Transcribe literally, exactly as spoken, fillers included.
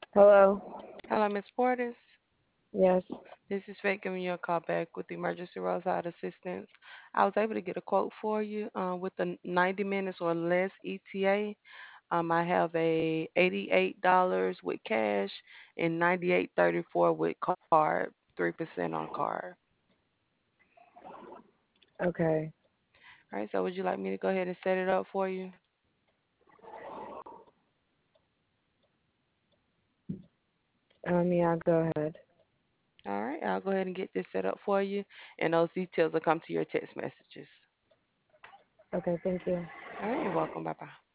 Hello. Hello, Miss Portis. Yes. This is Faith giving you a call back with the Emergency Roadside Assistance. I was able to get a quote for you uh, with the ninety minutes or less E T A. Um, I have a eighty-eight dollars with cash and ninety-eight thirty-four with card, three percent on card. Okay. All right, so would you like me to go ahead and set it up for you? Um. Yeah. Go ahead. All right, I'll go ahead and get this set up for you, and those details will come to your text messages. Okay. Thank you. All right, you're welcome. Bye bye.